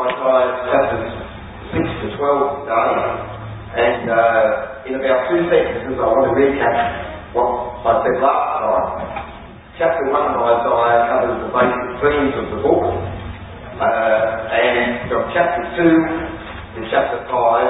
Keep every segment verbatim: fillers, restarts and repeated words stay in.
Isaiah chapters six to twelve today, and uh, in about two sentences I want to recap what I said last time. Chapter one of Isaiah covers the basic themes of the book, uh, and from chapter two to chapter five,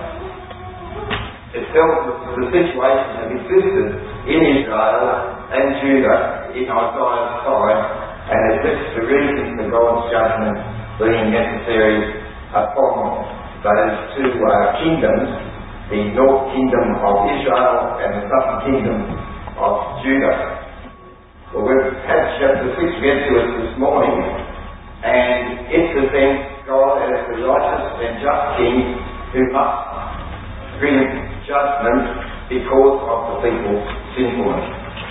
it tells us the situation that existed in Israel and Judah in Isaiah's time, and it lists the reasons for God's judgment being necessary upon those two uh, kingdoms, the north kingdom of Israel and the southern kingdom of Judah. Well, we've had chapter six read to us this morning, and it presents God as the righteous and just King who must bring judgment because of the people's sinfulness.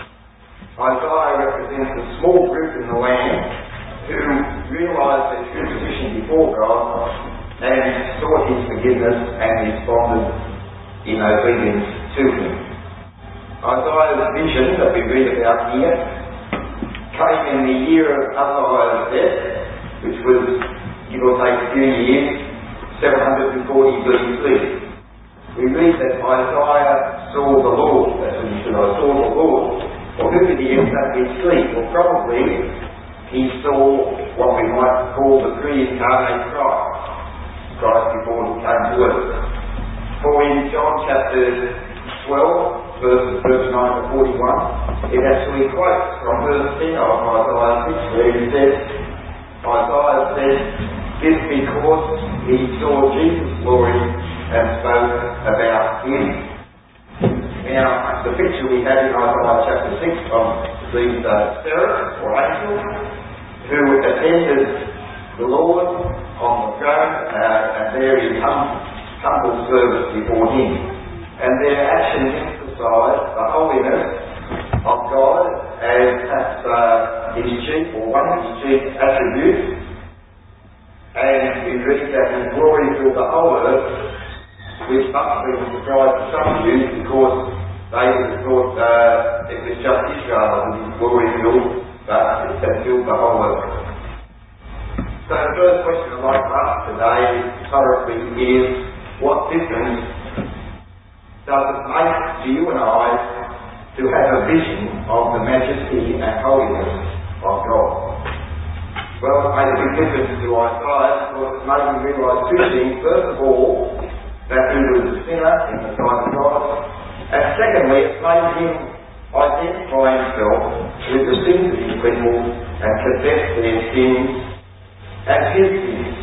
Isaiah represents a small group in the land who realised their true position before God and sought His forgiveness and responded in obedience to Him. Isaiah's vision that we read about here came in the year of Uzziah's death, which was, give or take a few years, seven hundred forty B C. We read that Isaiah saw the Lord. That's what he said, I saw the Lord. Well, who did he exactly see? Well, probably he saw what we might call the pre-incarnate Christ. Christ before he came to earth. For in John chapter twelve, verses thirty-nine to forty-one, it actually quotes from verse ten of Isaiah six, where he says, Isaiah said, this because he saw Jesus' glory and spoke about Him. Now, the picture we have in Isaiah chapter six of these uh, seraphs or angels who attended the Lord on the throne uh, and there in hum- humble service before Him. And their actions emphasise the holiness of God as perhaps uh, His chief or one of His chief attributes. And we read that His glory filled the whole earth, which must have been a surprise to some Jews because they would have thought uh, it was just Israel that His glory filled, but it had filled the whole earth. So the first question I'd like to ask today, historically, is what difference does it make to you and I to have a vision of the majesty and holiness of God? Well, it made a big difference to Isaiah because it made him realise two things. First of all, that he was a sinner in the sight of God, and secondly, it made him identify himself with the sins of his people and confess their sins as his sins.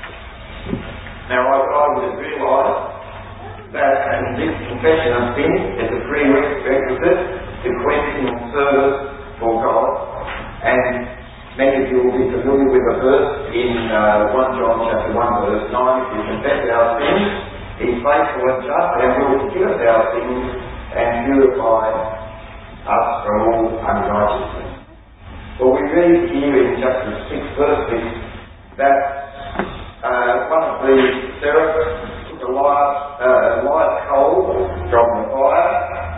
Now, Isaiah would have realised that this confession of sin is a prerequisite to cleansing and service for God, and many of you will be familiar with a verse in uh, First John chapter one verse nine, if we confess our sins, He's faithful and just and will forgive us our sins and purify us from all unrighteousness. Well, we read here in chapter six verse six that uh, one of the seraphs took a live, uh, live coal from the fire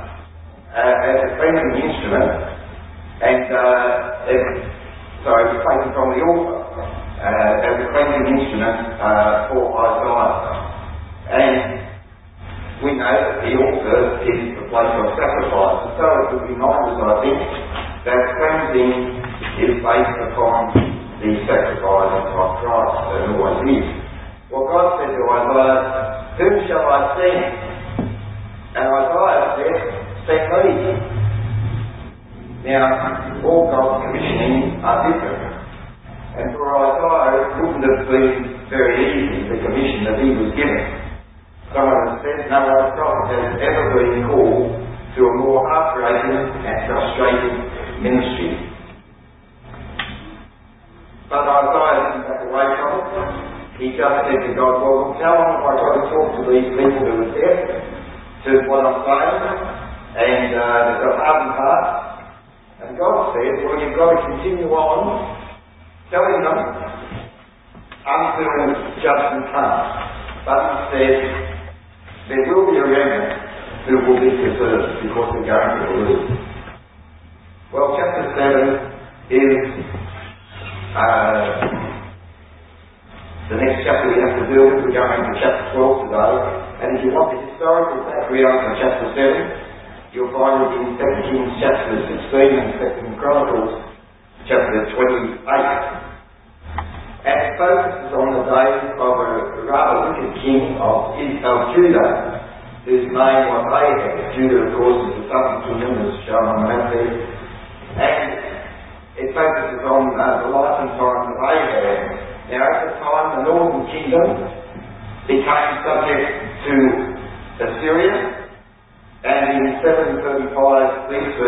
uh, as a cleansing instrument, and uh, it, sorry, it was taken from the altar uh, as a cleansing instrument uh, for Isaiah. And we know that the altar is the place of sacrifice. And so it would remind us, I think, that cleansing is based upon the sacrifice of Christ, and always is. Well, God said to Isaiah, whom shall I send? And Isaiah said, send me. Now, all God's commissioning are different. And for Isaiah, it wouldn't have been very easy, the commission that he was given. Someone has said, no other prophet has ever been called to a more heartbreaking and frustrating ministry. But Isaiah didn't back away from it. He just said to God, well, how long have I got to talk to these people who are deaf to what I'm saying, and uh, they've got hardened hearts? And God said, well, you've got to continue on telling them until judgment comes. But He said, there will be a remnant who will be preserved because they're going to believe. Well, chapter seven is uh, the next chapter deal with. We're going to chapter twelve today. And if you want the historical background for chapter seven, you'll find it in Second Kings chapter sixteen and Second Chronicles chapter twenty-eight. And it focuses on the days of a rather wicked king of, of Judah, whose name was Ahab. Judah, of course, is the southern kingdom, as shown on the map there. And it focuses on uh, the life and times of Ahab. Now, at the time, the northern kingdom became subject to Assyria, and in seven thirty-five B C,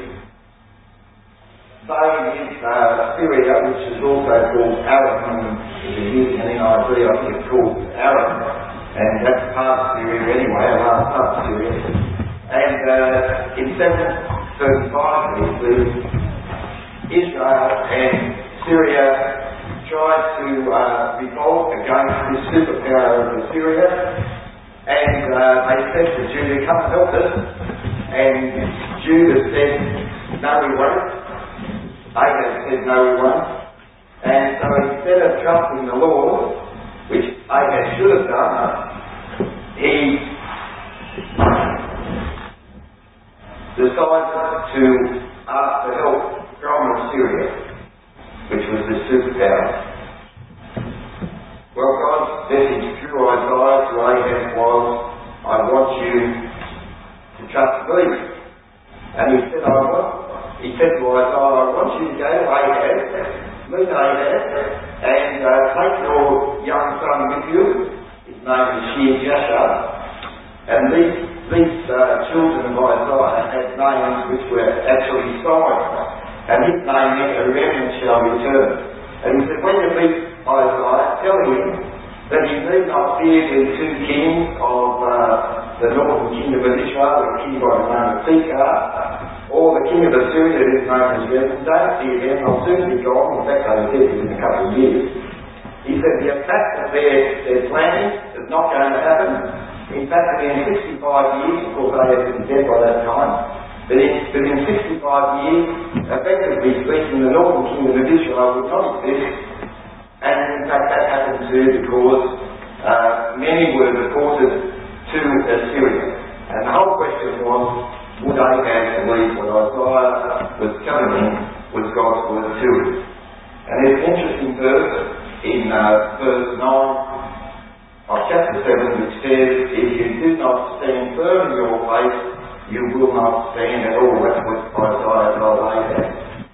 they hit uh, Syria, which is also called Aram, and if you're using an N I V, I think it's called Aram, and that's part of Syria anyway, a large part of Syria. And uh, in seven thirty-five B C, Israel and Syria tried to uh, revolt against this superpower of Assyria, and uh, they said to Judah, come and help us. And Judah said, no we won't. Ahab said, no we won't. And so instead of trusting the Lord, which Ahab should have done, he decided to ask for help from Assyria, which was the superpower. Well, God's message through Isaiah to Ahab was, I want you to trust me. And he said, I want, he said to Isaiah, I want you to go to Ahab, meet Ahab, and uh, take your young son with you. His name is Shear-Jashub. And these, these uh, children of Isaiah had names which were actually signs. And his name meant a remnant shall return. And he said, when you meet Isaiah, tell him that he need not fear the two kings of uh, the northern kingdom of Israel, the king by the name of Pekah, or the king of Assyria, whose name is Rezin. Don't fear them, they'll soon be gone. In fact, they will dead within a couple of years. He said the attack that they're, they're planning is not going to happen. In fact, within sixty-five years, of course they had been dead by that time, but in, within sixty-five years, effectively speaking, the northern kingdom of Israel would not exist. And in fact that happened too because uh, many were deported to Assyria. And the whole question was, would Ahab believe what Isaiah was telling him was God's word to him? And there's an interesting verse in uh, verse nine of chapter seven which says, if you do not stand firm in your faith, you will not stand at all. That's what Isaiah told Ahab.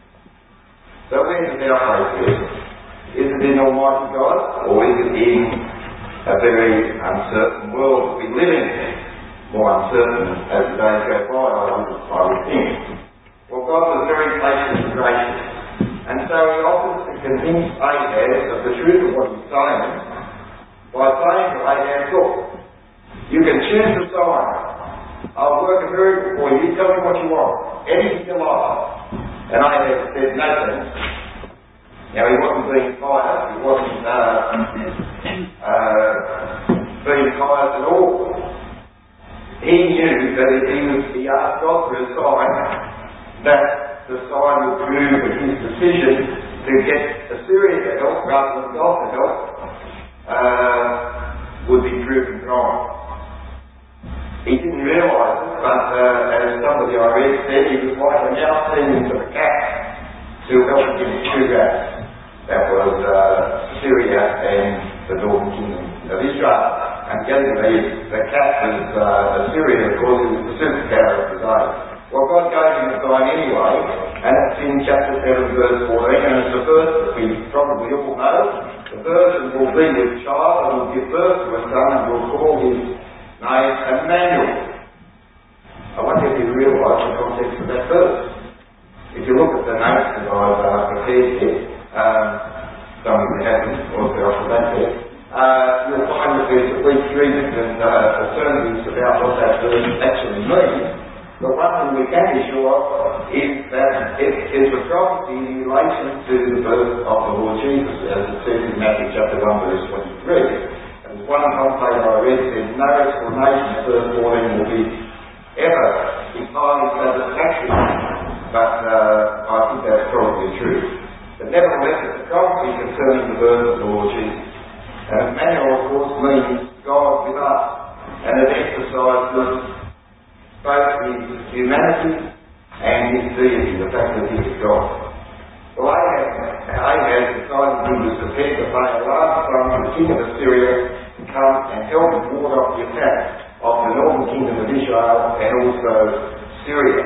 So where does our faith live? Is it in Almighty God, or is it in a very uncertain world that we live in? More uncertain as the days go by, I would, I would think. Well, God was very patient and gracious, and so he offers to convince Ahab of the truth of what he's saying by saying to Ahab, look, you can choose the sign. I'll work a miracle for you. You tell me what you want. Anything you like. And Ahab said, no thanks. Now, he wasn't being pious, he wasn't uh, uh, being pious at all. He knew that if he, was, he asked God for a sign, that the sign would prove that his decision to get Assyria to help rather than God to help uh, would be proven wrong. He didn't realise it, but uh, as somebody I read said, he was like a mouse sending to the cat to help against two rats. That was uh, Syria and the northern kingdom of Israel. And getting the, the cat was uh, Assyria, of course, it was the superpower of the day. Well, God gave him a sign anyway, and it's in chapter seven, verse fourteen, and it's the verse that we probably all know. The virgin will be with child and will give birth to a son and will call his name Emmanuel. I wonder if you realise the context of that verse. If you look at the notes that I've uh, prepared here, um, something that happens, or the alphabet there, uh, you'll find that there's at least three different uh, alternatives about what that verse actually means. But one thing we can be sure of is that it is a prophecy in relation to the birth of the Lord Jesus, as it says in Matthew chapter one, verse twenty-three. And one commentator I read said, no explanation of verse fourteen will be ever entirely satisfactory. But uh, I think that's probably true. But nevertheless, it's a prophecy concerning the birth of the Lord Jesus. And Emmanuel, of course, king of Assyria come and help ward off the attack of the northern kingdom of Israel and also Syria.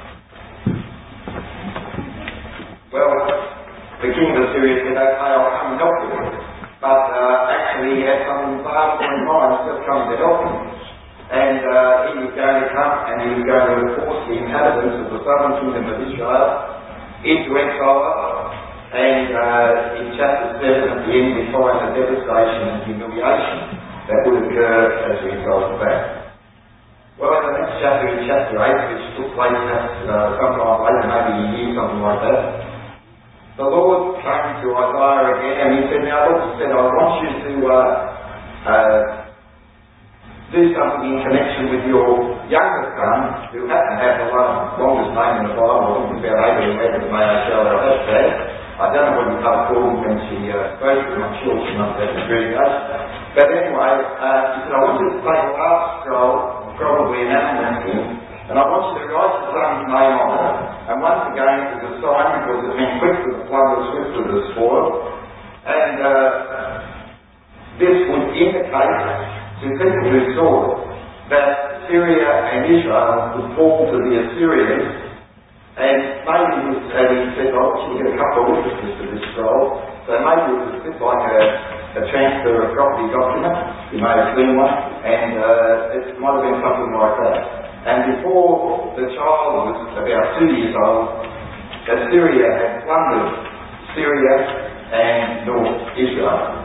Well, the king of Assyria said, okay, I'll come and help you. But uh, actually he had something far more in mind, just coming to help him. And uh, he was going to come and he was going to force the inhabitants of the southern kingdom of Israel into exile. And uh, in chapter seven at the end we find the devastation and humiliation that would occur as a result of that. Well, in the next chapter, in chapter eight, which took place uh, sometime later, maybe a year, something like that, the Lord came to Isaiah again and he said, now look, he said, I want you to uh, uh, do something in connection with your younger son, who happened to have the longest name in the Bible. I think it's about Abraham, Abraham, may I show her hashtag. I don't know what you call her when she uh, spoke to him. I'm sure she must have been very nice. But anyway, uh, he said, I want you to take a last scroll, probably an animal skin, and I want you to write your son's name on it. And once again, it was a sign because it meant quick to the plunder, swift to the spoil. And uh, this would indicate to people who saw that Syria and Israel would fall to the Assyrians. And maybe it was, and he said, I want you to get a couple of witnesses to this scroll. So maybe it was a bit like a, a transfer of property document. You may have seen one. And uh, it might have been something like that. And before the child was about two years old, Assyria had plundered Syria and North Israel.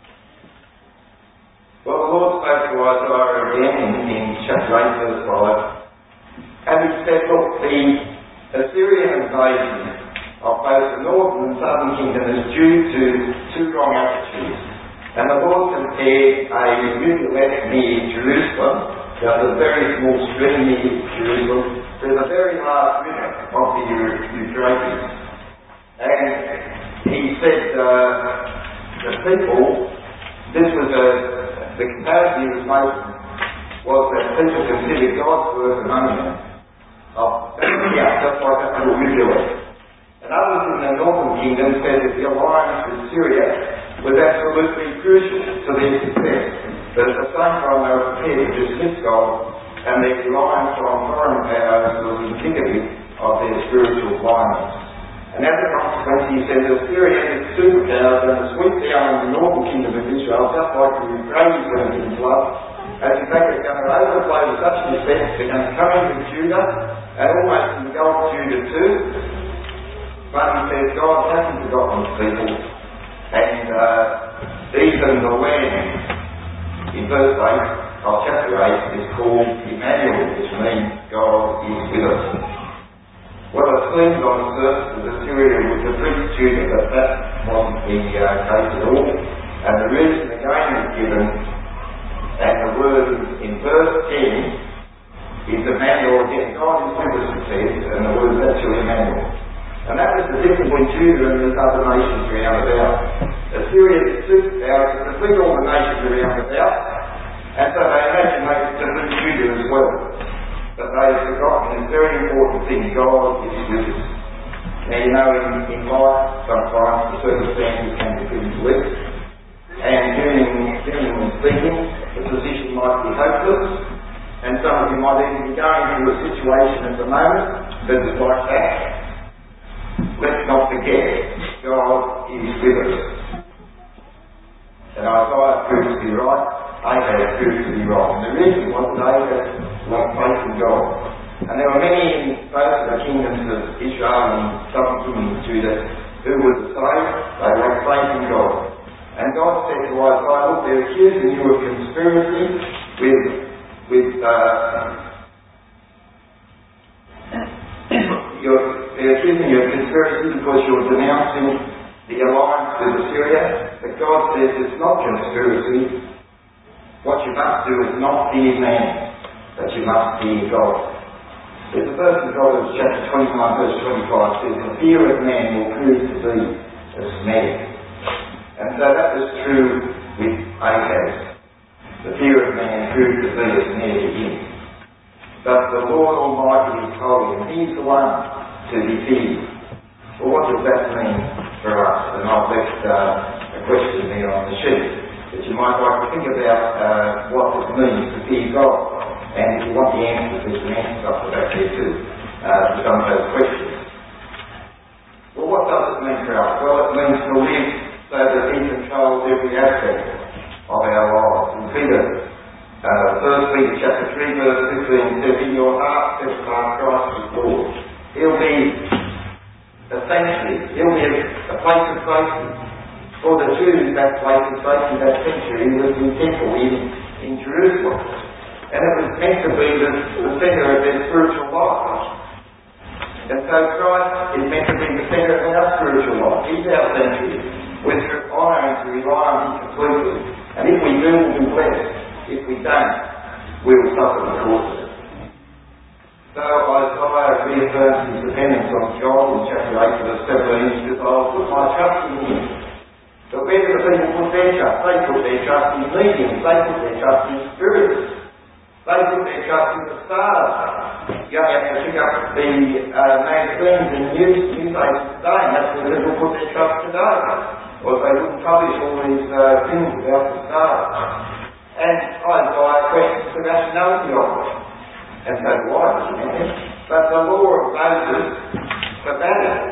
Well, the Lord spoke to Isaiah again in, in chapter eight, verse five. And he said, look, the Assyrian invasion of both the northern and southern kingdom is due to two wrong attitudes. And the Lord compared a rivulet near Jerusalem, there's a very small stream near Jerusalem, to the very large river of the Euphrates. And he said, uh, the people, this was a, the comparison he was making was that people considered God's work among them. Oh, yeah, just like that little rivulet. And others in the northern kingdom said that the alliance with Syria was absolutely crucial to their success. But at the same time they were prepared to dismiss God, and their reliance on foreign powers was indicative of their spiritual blindness. And as a consequence, he said that Syria had its superpowers going to sweep down on the northern kingdom of Israel, just like the Euphrates went into flood. And in fact, it's going to overflow to such an extent, they're going to come into Judah, and almost engulf Judah too. But he says God hasn't forgotten his people, and uh, even the land in verse eight of chapter eight is called Emmanuel, which means God is with us. Well, it seems on the surface that Assyria would defeat Judah, but that wasn't the uh, case at all. And the reason again is given, and the word in verse ten is Emmanuel. Again, God is with us, it says, and the word is actually Emmanuel. And that was the difference between Judah and the other nations around about. Assyria is superpower to defeat all the nations around about, and so they imagine they could defeat Judah as well. But they have forgotten this very important thing: God is with us. Now, you know, in, in life, sometimes the circumstances can be pretty bleak, and humanly speaking, the position might be hopeless, and some of you might even be going through a situation at the moment that is like that. Let's not forget, God is with us. And Isaiah proved to be right, Ahaz proved to be wrong. And the reason was that Ahaz lacked faith in God. And there were many in both of the kingdoms of Israel and southern kingdom of Judah who were the same. They lacked faith in God. And God said to Isaiah, look, they're accusing you of conspiracy with, with uh, you're, they're accusing you of conspiracy because you're denouncing the alliance with Assyria. But God says it's not conspiracy. What you must do is not fear man, but you must fear God. There's a verse in Proverbs chapter twenty-nine, verse twenty-five says, the fear of man will prove to be a snare. And so that was true with Ahaz. The fear of man proved to be a snare to him. But the Lord Almighty is holy, and He's the one to be feared. Well, what does that mean for us? And I've left uh, a question there on the sheet. that you might like to think about uh, what it means to fear God. And if you want the answers, there's some answers up the back there too, uh, to some of those questions. Well, what does it mean for us? Well, it means to live so that He controls every aspect of our lives. In Peter, uh, First Peter chapter three, verse fifteen says, "In your heart set apart Christ as Lord." He'll be essentially, He'll be a, a place of safety. For the Jews, that place of safety, that sanctuary, was the temple in, in Jerusalem. And it was meant to be the, the centre of their spiritual life. And so Christ is meant to be the centre of our spiritual life. He's our sanctuary. We're to honour and to rely on Him completely. And if we do, we'll be blessed. If we don't, we'll suffer the course of it. So Isaiah reaffirms his dependence on God in chapter eight, verse seventeen. He says, "I will put my trust in Him." But where do the people put their trust? They put their trust in mediums. They put their trust in spirits. They put their trust in the stars. You only have to pick up the uh, magazines and news, newspapers today, and that's where people put their trust today. Or they wouldn't publish all these uh, things about the stars. And Isaiah questions the rationality of it. And so do I, doesn't it? But the law of Moses forbade it.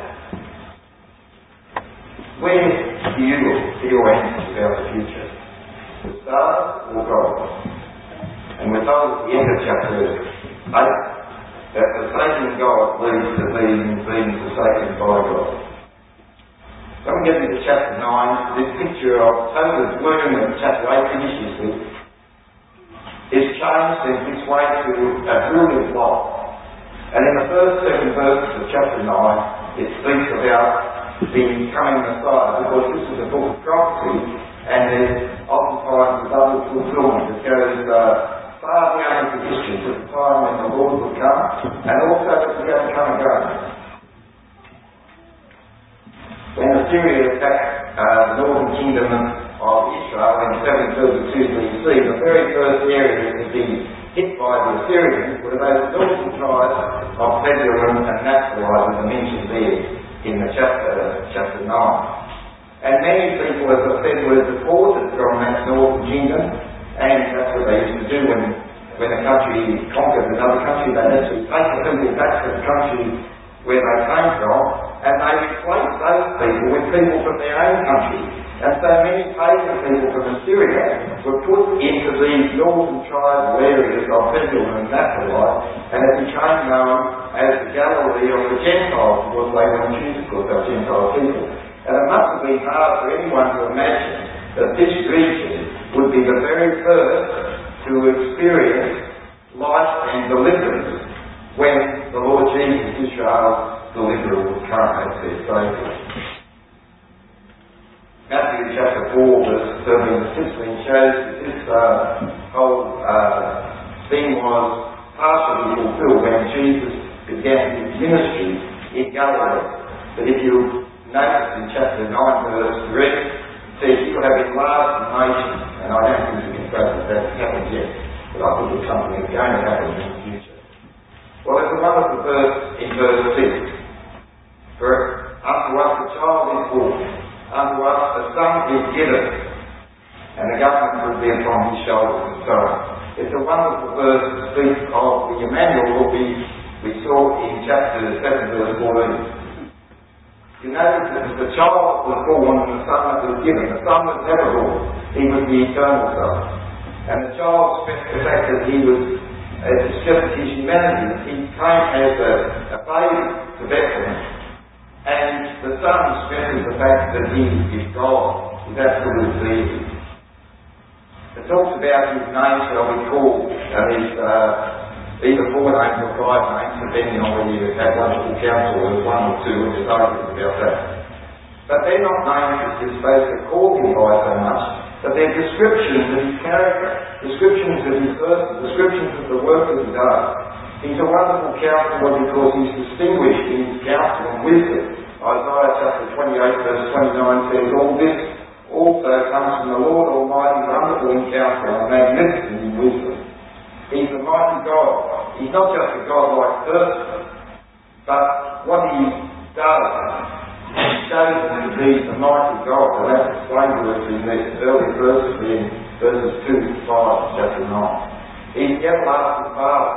Where do you look for your answers about the future? The stars or God? And we're told at the end of chapter eight that forsaking God leads to being, being forsaken by God. When we get into chapter nine, this picture of total gloom that chapter eight finishes with is changed in this way to a brilliant light. And in the first seven verses of chapter nine, it speaks about the coming Messiah, because this is a book of prophecy, and there's oftentimes a double fulfillment that goes uh, far beyond the history to the time when the Lord would come, and also that He's going to come again. When Assyria attacked uh, the northern kingdom of Israel in seven thirty-two B C, the very first area that would be hit by the Assyrians were those northern tribes of Zebulun and Naphtali that are mentioned there in the chapter, chapter nine. And many people, as I said, were deported from that northern kingdom, and that's what they used to do when, when a country conquered another country. They actually take the people back to the country where they came from, and they replaced those people with people from their own country. And so many pagan people from Assyria were put into these northern tribal areas of Zebulun and Naphtali, and it became known as the Galilee of the Gentiles, because they were Jews, because they were Gentile people. And it must have been hard for anyone to imagine that this region would be the very first to experience life and deliverance when the Lord Jesus, Israel's deliverer, would come as their Saviour. Matthew chapter four, verse thirteen to sixteen shows that this uh, whole uh, thing was partially fulfilled when Jesus began his ministry in Galilee. But if you notice in chapter nine, verse three, it says, "You have enlarged the nation," and I don't think you can say that that's happened yet, but I think it's something that's going to happen in the future. Well, there's a wonderful verse in verse six. "For unto us a child is born, unto us a son is given, and the government will be upon his shoulders," and so on. It's a wonderful verse to speak of the Emmanuel that we, we saw in chapter seven, verse fourteen. You notice that the child was born and the son that was given. The son was never born. He was the eternal son. And the child stressed the fact that he was, uh, just his humanity, he came as a, a baby to Bethlehem. And the son stresses the fact that he is God, his absolute deity. It talks about his name shall be called, and his uh, either four names or five names, depending on whether you have wonderful counsel or one or two, and there's arguments about that. But they're not names that you're supposed to call him by so much, but they're descriptions of his character, descriptions of his person, descriptions of the work that he does. He's a wonderful counsellor because he's distinguished in his counsel and wisdom. Isaiah chapter twenty-eight, verse twenty-nine says, "All this also comes from the Lord Almighty, wonderful in counsel and magnificent in wisdom." He's the mighty God. He's not just a God-like person, but what he does shows them to be the mighty God, and that's explained to us in the early verses, in verses two to five, chapter nine. He's the everlasting Father.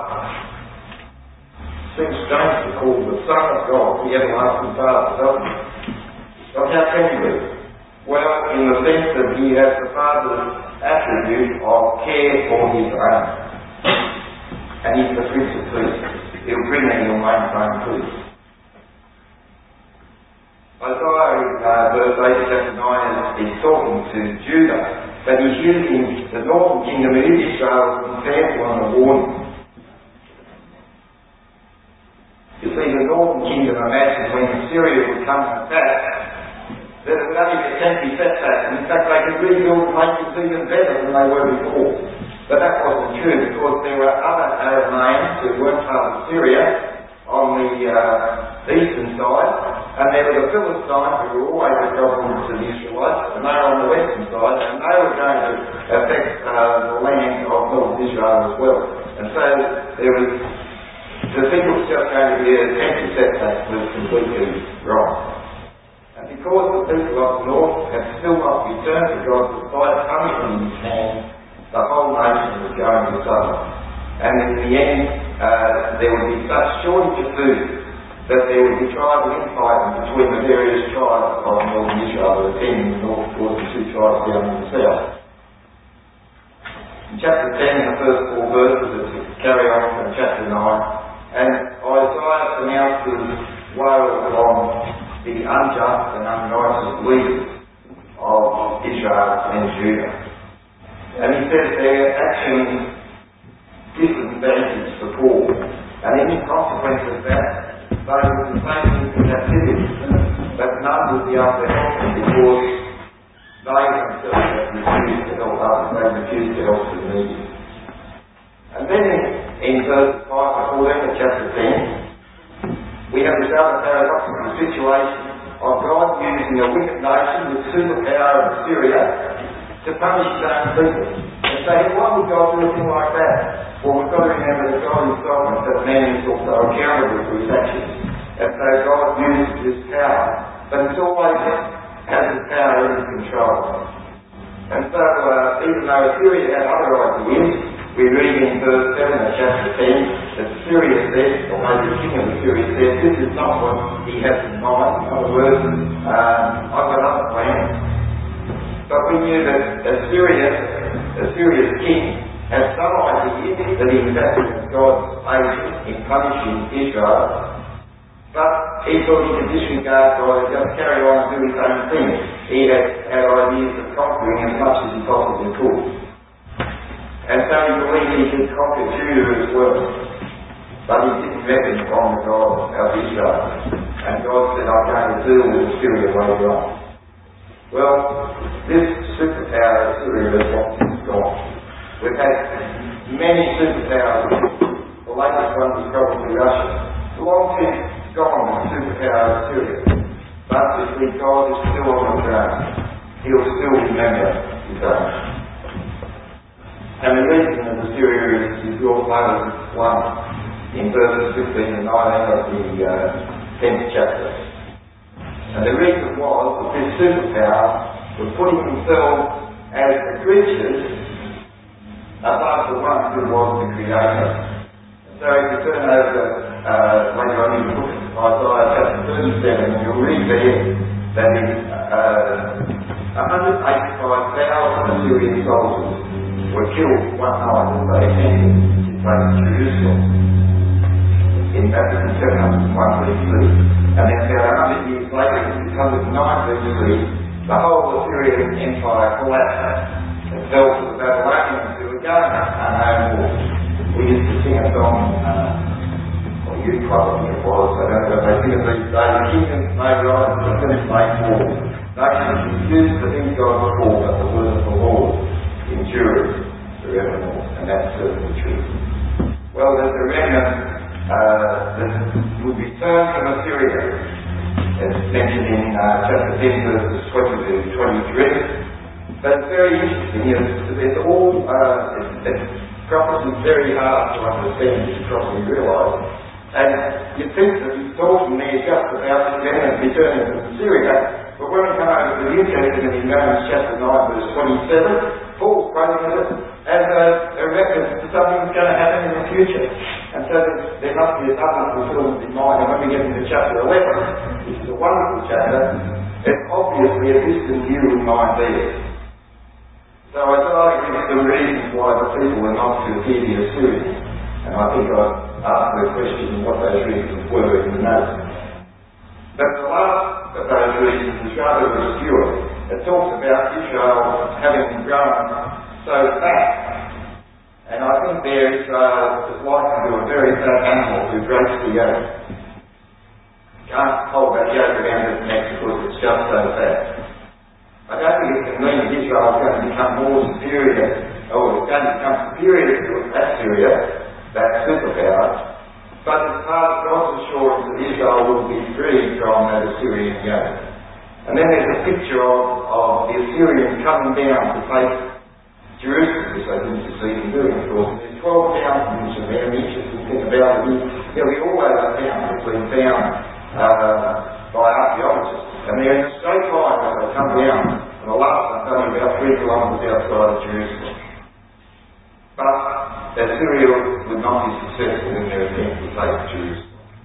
Seems strange to call the Son of God the everlasting Father, doesn't it? But how can he be? Well, in the sense that he has the Father's attribute of care for his own. And he's the Prince of Peace. He'll bring and he'll maintain peace. Isaiah, uh, verse eight, chapter nine, is talking to Judah, but he's using the northern kingdom of Israel as an example and a warning. You see, the northern kingdom imagined when Syria would come and attack, that it would only be a temporary setback, and in fact they could rebuild and make things even better than they were before. But that wasn't true, because there were other Arab nations who weren't part of Syria on the uh, eastern side, and there were the Philistines who were always a problem to the Israelites, and they were on the western side, and they were going to affect uh, the land of North Israel as well. And so there was, to think it was just going to be a temporary setback was completely wrong. And because the people of the north had still not returned to God despite coming from his hand, the whole nation was going to suffer. And in the end, uh, there would be such shortage of food that there would be tribal infighting between the various tribes of northern Israel, the ten in the north, of course, the two tribes down in the south. In chapter ten, the first four verses, it's carry on from chapter nine, and Isaiah pronounces woe on the unjust and unrighteous leaders of Israel and Judah. And he says their actions disadvantage the poor, and any consequence of that, they will be taken into captivity, but none will be able to help them because they themselves have refused to help others, they refused to help the needy. And then in, in verse five to fourteen of chapter ten, we have this other paradoxical situation of God using a wicked nation with superpower of Syria to punish his own people. And say, why would God do a thing like that? Well, we've got to remember that God is sovereign, but man is also accountable for his actions. And so God uses his power, but it's always has his power in his control. And so, uh, even though Syria had other ideas, we read in verse seven of chapter ten that Syria said, or maybe the king of Syria said, this is not what he has in mind. In other words, um, I've got other plans. But we knew that Assyria, Assyria's king had some idea that he was acting as God's agent in punishing Israel, but he thought he could disregard God and just carry on and do his own thing. He had, had ideas of conquering as much as he possibly could. And so he believed he could conquer Judah as well. But he didn't reckon on the God of Israel. And God said, I'm going to deal with Assyria later on. Well, this superpower of Syria is long since gone. We've had many superpowers. The latest one was probably Russia. Long since gone, the superpower of Syria. But you see, God is still on the throne. He'll still remember his own. And the reason of Assyria is, is your Moses one in verses fifteen and nineteen of the uh, tenth chapter. And the reason was that this superpower was putting themselves as the creatures above the one who was the creator. And so if you turn over uh, later on in the book of Isaiah chapter thirty-seven, you'll read there that in uh, one hundred eighty-five thousand Assyrian soldiers were killed one night as they attempted to take Jerusalem in Baptist seven hundred one B C. And then about one hundred years later, in six hundred nine B C, the whole Assyrian Empire collapsed and fell to the Babylonians who were going unknown war. We used to sing a song, uh, well, you probably it was, I don't know if they sing it these days, the kingdoms may rise, the kingdoms may fall. Nations refuse to think God's call, but the word of the Lord endures forevermore, and that's certainly true. Well, there's a remnant uh, that would return from Assyria, as mentioned in uh, chapter ten, verses twenty to twenty-three. But it's very interesting. It's, it's all uh, it's, it's prophecy is very hard to understand, as you probably realise. And you'd think that he's talking there just about the enemy returning to Syria, but when we come over to the New Testament in Romans chapter nine verse twenty-seven, Paul's quoting it as a, a reference to something that's going to happen in the future. And so there must be a double fulfillment in mind. And when we get into chapter eleven, which is a wonderful chapter, there's obviously a distant view in mind there. So Isaiah gives some reasons why the people were not to fear the Assyrians. And I think I asked the question what those reasons were in the notes. But the last of those reasons is rather obscure. It talks about Israel having grown so fat. And I think there Israel is likened to a very fat animal who breaks the yoke. You can't hold that yoke around its neck because it's just so fat. I don't think it can mean that Israel is going to become more superior, or it's going to become superior to Assyria, that superpower, but it's part of God's assurance that Israel will be free from that Assyrian yoke. And then there's a picture of, of the Assyrians coming down to take Jerusalem, which they didn't succeed in doing, of course. There's twelve towns in there, and the interesting thing about it is nearly all those towns have been found uh, by archaeologists. And they're in a straight line as they come down, and the last one's only about three kilometres outside of Jerusalem. But Assyria would not be successful in their attempt to take Jerusalem.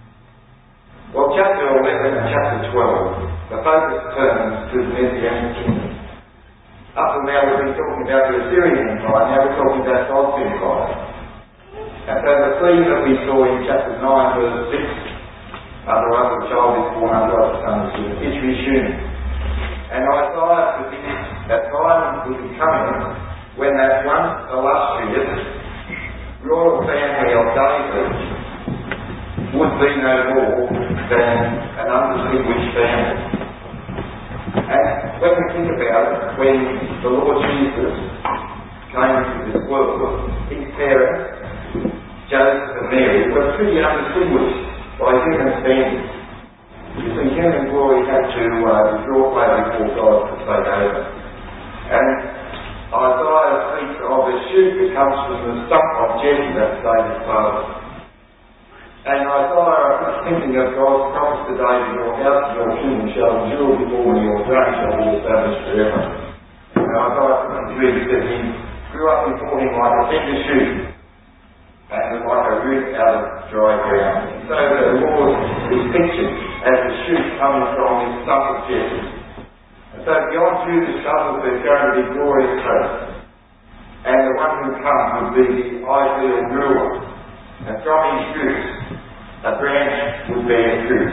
Well, chapter eleven and chapter twelve, the focus turns to the Messianic kingdom. Up to now we've been talking about the Assyrian Empire, now we're talking about God's Empire. And so the theme that we saw in chapter nine verse six, under us a child is born, under us a son is given, is resumed. And Isaiah predicts that time will be coming when that once illustrious royal family of David would be no more than an undistinguished family. And when we think about it, when the Lord Jesus came into this world, his parents, Joseph and Mary, were pretty undistinguished by human standards. You see, human glory had to uh, be brought later before God to take over. And Isaiah speaks of a shoot that comes from the stump of Jesse, that's David's father. And Isaiah is thinking of God's promise to David, your house and your kingdom shall endure before me, your throne shall be established forever. And Isaiah fifty-three says he grew up before him like a tender shoot, and was like a root out of dry ground. And so the Lord is pictured as a shoot coming from this stump of Jesse. And so beyond Judah's troubles there's going to be glorious hope. And the one who comes would be the ideal ruler. And from his roots, a branch would bear fruit.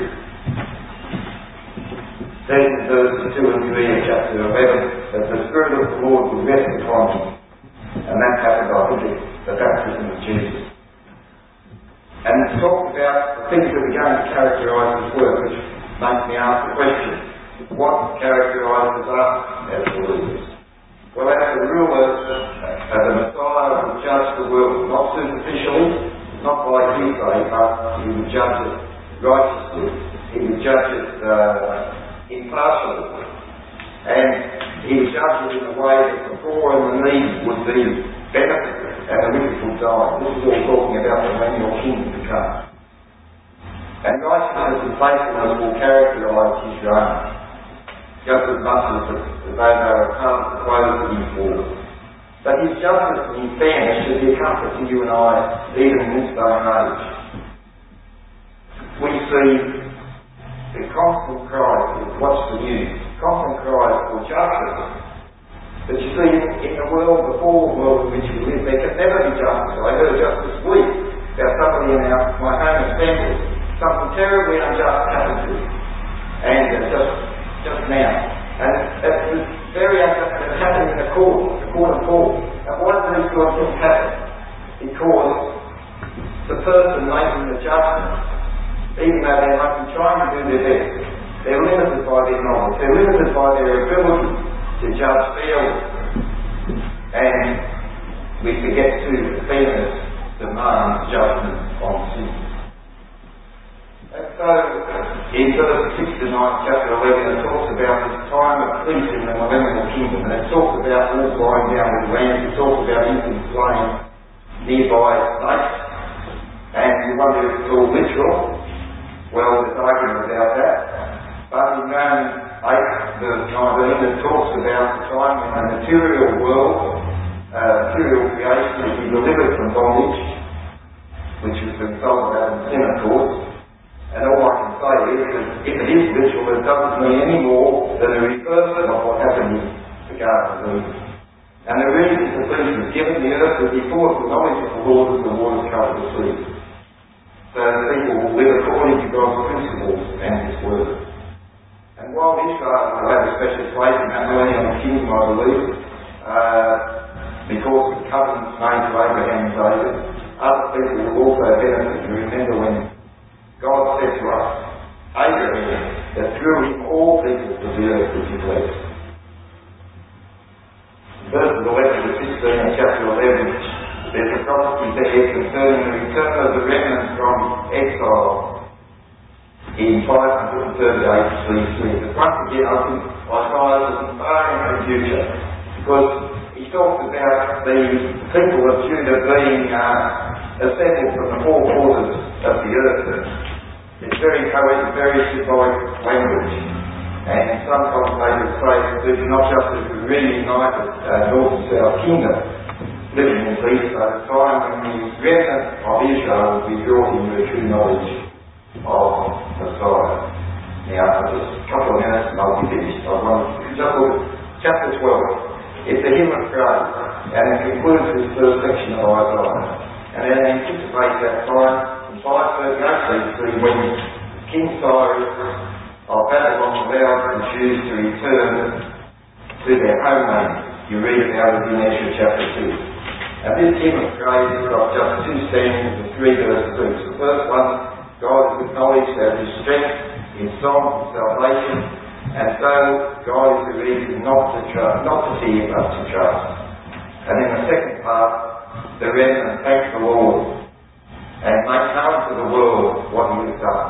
Then in verses two and three of chapter eleven, that the Spirit of the Lord would rest upon him. And that happened, I think, at the baptism of Jesus. And it's talked about the things that are going to characterise his work, which makes me ask the question, what characterises us as believers? Well, as the ruler, as the Messiah would judge the world, not superficially, not by hearsay, but he would judge it righteously. He would judge it uh, impartially. And he would judge it in a way that the poor and the needy would be benefited and the wicked would die. This is all talking about the millennial kingdom to come. And righteousness and faithfulness will characterise his reign, just as much as the, as though they were part of the clothes that he wore. But his justice and his fairness should be a comfort to you and I, even in this day and age. We see the constant cries, watch the news, constant cries for justice. But you see, in the world, the fallen world in which we live, there can never be justice. I heard just this week about somebody in our, my home assembly, something terribly unjust happened to him. And uh, just, just now. And it's very unjust, it's happening in the court, the court of law. And why do these sort of things happen? Because the person making the judgment, even though they might be trying to do their best, they're limited by their knowledge, they're limited by their ability to judge fairly. And we forget too that fairness demands judgment on sin. And so, in verse six to nine, chapter eleven, it talks about this time of peace in the millennial kingdom, and it talks about all flying down with lambs, it talks about infants playing nearby states, And you wonder if it's all literal. Well, there's argument about that. But in Romans eight, verse nineteen, it talks about the time when the material world, uh, material creation will be delivered from bondage, which has been told about in sin, of course. And all I can say is that if it is literal, it doesn't mean any more than a reversal of what happened in the Garden of Eden. And the reason for this was given the earth would be full of the knowledge of the Lord as the waters cover the sea. So people will live according to God's principles and His word. And while Israel will have a special place in that millennial kingdom, I believe, uh, because of the covenants made to Abraham and David, other people will also benefit. You remember when God said to us, Abraham, that through him all people of the earth would be blessed. Verses eleven to sixteen in chapter eleven, there's a prophecy there concerning the return of the remnant from exile in five thirty-eight B C. But once again, I think Isaiah is far into the future, because he talks about the people of Judah being uh, assembled from the four quarters of the earth. It's very poetic, very symbolic language. And some commentators say that it's not just a reunited uh, North and South kingdom living in peace, but a time when the remnant of Israel will be brought into a true knowledge of Messiah. Now, just a couple of minutes and I'll be finished. I want to just look at chapter twelve. It's a hymn of praise, and it concludes this first section of Isaiah. And it anticipates that time in five thirty-eight B C when King Cyrus of Babylon allowed the Jews to return to their homeland. You read about it in Ezra chapter two. And this hymn of praise has got just two stanzas and three verses each. The first one, God is acknowledged as His strength, His song of salvation, and so God is the reason not to trust, not to fear but to trust. And in the second part, the remnant thank the Lord and make known to the world what He has done.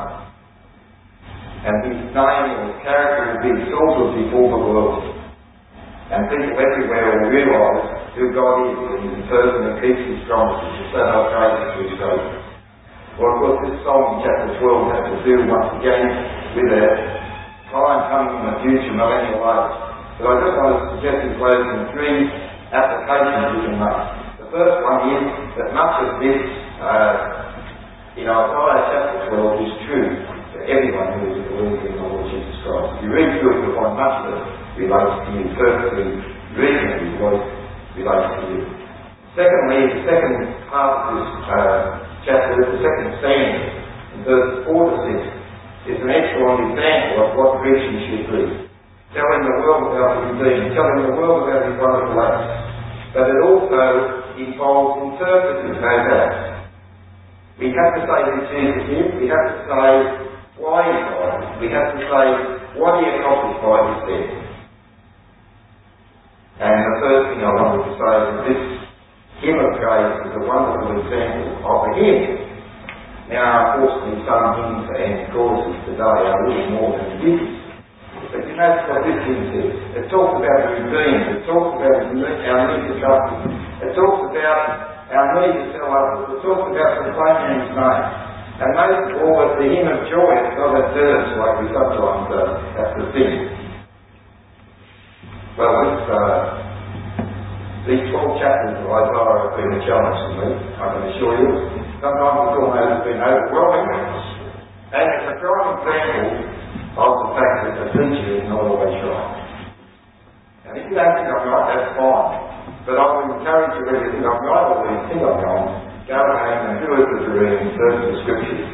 And His name or His character will be exalted before the world. And people everywhere will realise who God is and He's the person who keeps His promises. And so they'll praise His true Saviour. Well, of course, this song in chapter twelve has to do once again with a time coming in the future millennial age. But I just want to suggest in closing three applications we can make. The first one is that much of this uh, in Isaiah chapter twelve is true for everyone who is a believer in the Lord Jesus Christ. If you read through it, you'll find much of it relates to you. Firstly, reasonably relates to you. Secondly, the second part of this uh, chapter, the second stanza, in verses four to six, is an excellent example of what preaching should be. Telling the world about His being, telling the world about His wonderful acts. But it also involves interpreting those acts. We have to say who Jesus is, we have to say why He died, we have to say what He accomplished by His death. And the first thing I wanted to say is that this hymn of praise is a wonderful example of a hymn. Now, unfortunately, some hymns and choruses today are really more than hymns. But you notice what this hymn says. It talks about the redeemed. It talks about our need to trust Him. It talks about our need to tell others. It talks about proclaiming His name. And most of all, it's the hymn of joy. It's not a dirge like we sometimes uh, have to sing. Well, this, uh, these twelve chapters of Isaiah have been a challenge to me, I can assure you. Sometimes it's almost been overwhelming. And it's a prime example of the fact that the preacher is not always right. And if you don't think I'm right, that's fine. But I would encourage you, whether you think I'm right or whether you think I'm wrong, go home and do as the Bereans, search the Scriptures,